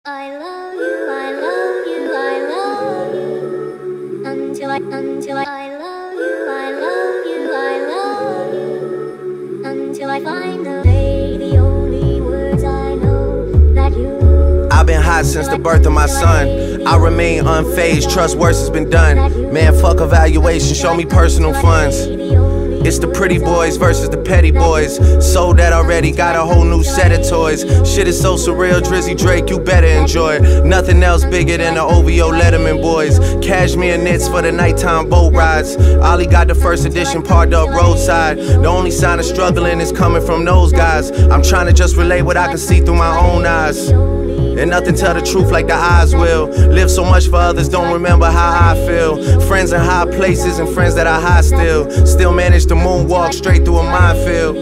I love you, I love you, I love you. Until I love you, I love you, I love you. Until I find the day, the only words I know that you. I've been hot since the birth of my son. I remain unfazed, trust worse has been done. Man, fuck evaluation, show me personal funds. It's the pretty boys versus the petty boys. Sold that already, got a whole new set of toys. Shit is so surreal, Drizzy Drake, you better enjoy it. Nothing else bigger than the OVO Letterman boys. Cashmere knits for the nighttime boat rides. Ollie got the first edition parked up roadside. The only sign of struggling is coming from those guys. I'm trying to just relay what I can see through my own eyes. And nothing tell the truth like the eyes will. Live so much for others, don't remember how I feel. Friends in high places and friends that I high still. Still manage to moonwalk straight through a minefield.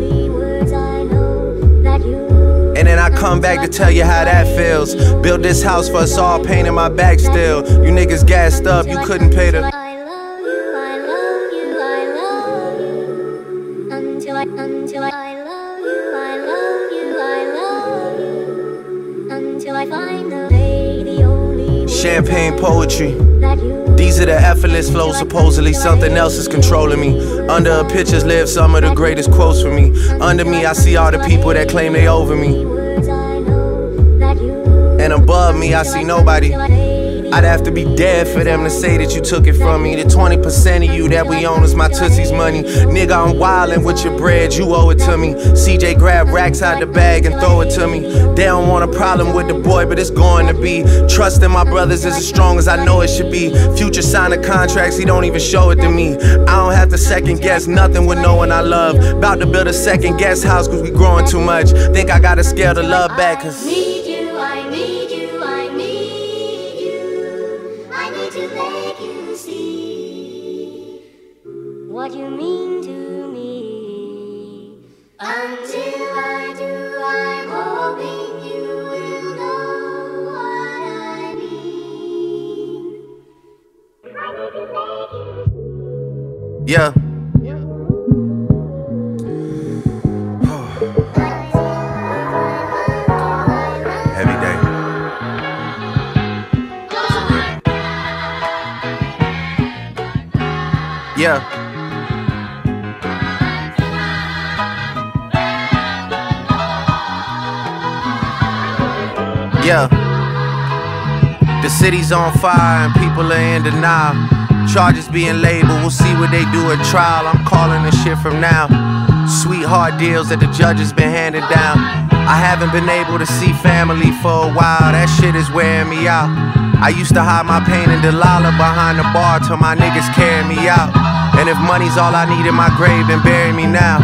And then I come back to tell you how that feels. Build this house for us all, pain in my back still. You niggas gassed up, you couldn't pay the. I love you, I love you, I love you. Until I love you, I love you, I love you. Until I find the day, the only Champagne poetry. that you. These are the effortless flows, supposedly something else is controlling me. Under her pictures live some of the greatest quotes for me. Under me I see all the people that claim they over me. Words I know that you. And above me I see nobody. I'd have to be dead for them to say that you took it from me. The 20% of you that we own is my Tootsie's money. Nigga, I'm wildin' with your bread, you owe it to me. CJ grab racks out the bag and throw it to me. They don't want a problem with the boy, but it's going to be. Trust in my brothers is as strong as I know it should be. Future signing contracts, he don't even show it to me. I don't have to second guess nothing with no one I love. About to build a second guest house cause we growing too much. Think I gotta scale the love back cause Need you, I need you, I need you. I need to make you see what you mean to me. Until I do, I'm hoping you will know what I mean. I need to make you. yeah. Heavy day. Yeah. Yeah. The city's on fire and people are in denial. Charges being labeled, we'll see what they do at trial. I'm calling this shit from now. Sweetheart deals that the judges been handing down. I haven't been able to see family for a while, that shit is wearing me out. I used to hide my pain in Delilah behind the bar till my niggas carry me out. And if money's all I need in my grave, then bury me now.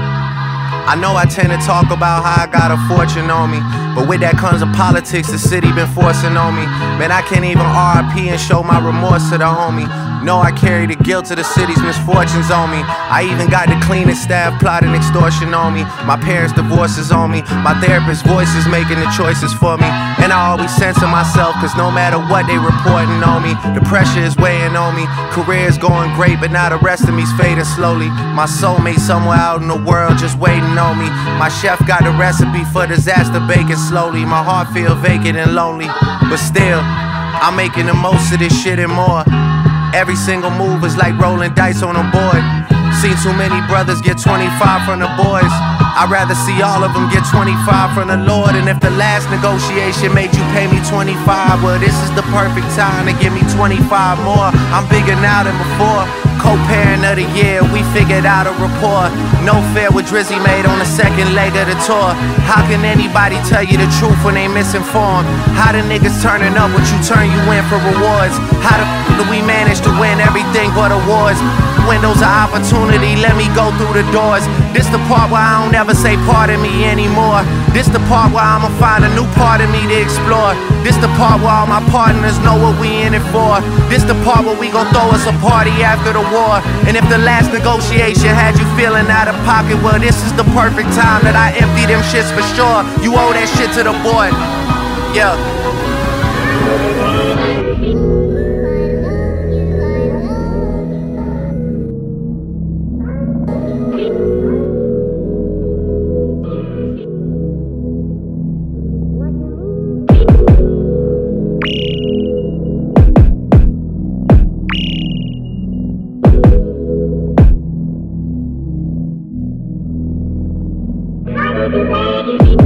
I know I tend to talk about how I got a fortune on me, but with that comes the politics the city been forcing on me. Man, I can't even RIP and show my remorse to the homie. No, I carry the guilt of the city's misfortunes on me. I even got the cleanest staff plotting extortion on me. My parents' divorces on me. My therapist's voice is making the choices for me. And I always censor myself, cause no matter what they reporting on me, the pressure is weighing on me. Career is going great, but now the rest of me's fading slowly. My soulmate somewhere out in the world just waiting on me. My chef got the recipe for disaster baking slowly. My heart feel vacant and lonely, but still, I'm making the most of this shit and more. Every single move is like rolling dice on a board. Seen too many brothers get 25 from the boys. I'd rather see all of them get 25 from the Lord. And if the last negotiation made you pay me 25, well, this is the perfect time to give me 25 more. I'm bigger now than before. Co-parent of the year, we figured out a rapport. No fair with Drizzy made on the second leg of the tour. How can anybody tell you the truth when they misinformed? How the niggas turning up what you turn you in for rewards? How the do we manage to win everything but awards? Windows of opportunity, let me go through the doors. This the part where I don't ever say pardon me anymore. This the part where I'ma find a new part of me to explore. This the part where all my partners know what we in it for. This the part where we gon' throw us a party after the war. And if the last negotiation had you feeling out of pocket, well, this is the perfect time that I empty them shits for sure. You owe that shit to the boy. Yeah. What you mean? to make you feel.